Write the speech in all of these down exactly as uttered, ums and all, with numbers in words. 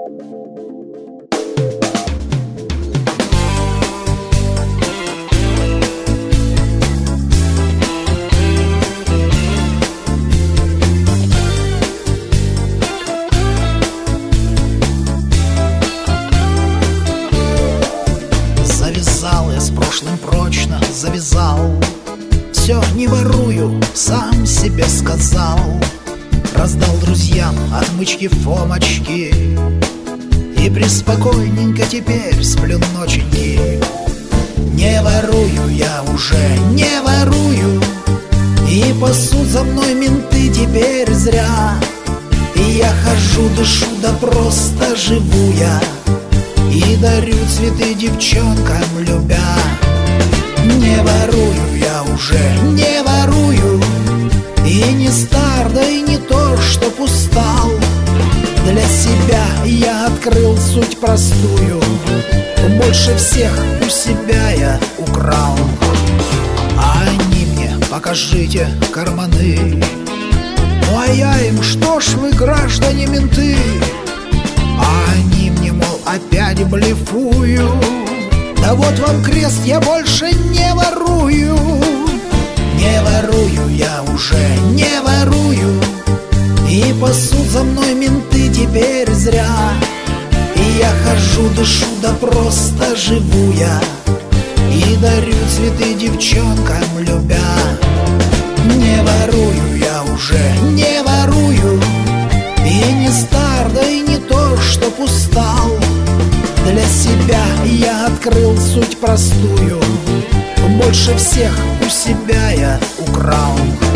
Завязал я с прошлым прочно, завязал. Все не ворую, сам себе сказал. Раздал друзьям отмычки Фомочки и преспокойненько теперь сплю ноченьки. Не ворую я уже, не ворую, и пасут за мной менты теперь зря. И я хожу, дышу, да просто живу я, и дарю цветы девчонкам, любя. Не ворую я уже, не ворую, и не стар, да и не то, чтоб устал. Для себя я открыл суть простую, больше всех у себя я украл. А они мне: покажите карманы. Ну а я им: что ж вы, граждане менты? А они мне, мол, опять блефую: да вот вам крест, я больше не ворую. Не ворую я уже, не ворую, и пасут за мной менты теперь зря. И я хожу, дышу, да просто живу я, и дарю цветы девчонкам, любя. Не ворую я уже, не ворую, и не стар, да и не то, чтоб устал. Для себя я открыл суть простую, больше всех у себя я украл.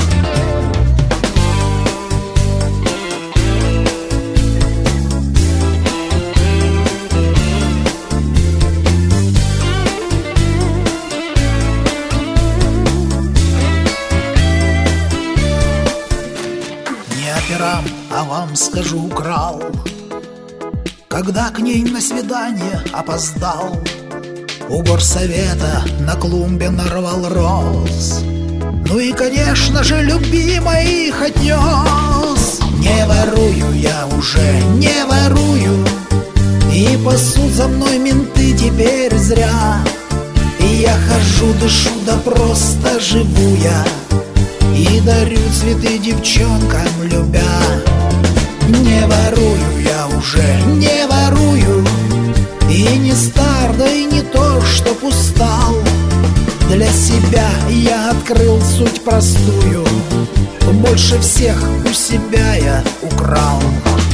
Не операм, а вам скажу, украл, когда к ней на свидание опоздал. У горсовета на клумбе нарвал роз, ну и, конечно же, любимой их отнес. Не ворую я уже, не ворую, и пасут за мной менты теперь зря. И я хожу, дышу, да просто живу я, и дарю цветы девчонкам, любя. Не ворую я уже, не ворую, и не стар, да и не то, чтоб устал. Для себя я открыл суть простую, больше всех у себя я украл.